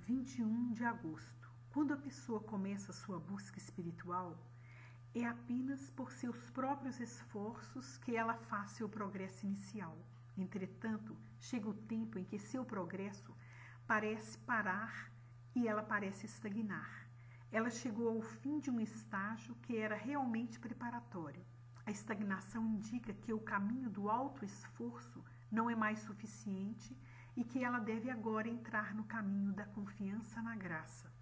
21 de agosto. Quando a pessoa começa a sua busca espiritual, é apenas por seus próprios esforços que ela faz seu progresso inicial. Entretanto, chega o tempo em que seu progresso parece parar e ela parece estagnar. Ela chegou ao fim de um estágio que era realmente preparatório. A estagnação indica que o caminho do autoesforço não é mais suficiente e que ela deve agora entrar no caminho da confiança na graça.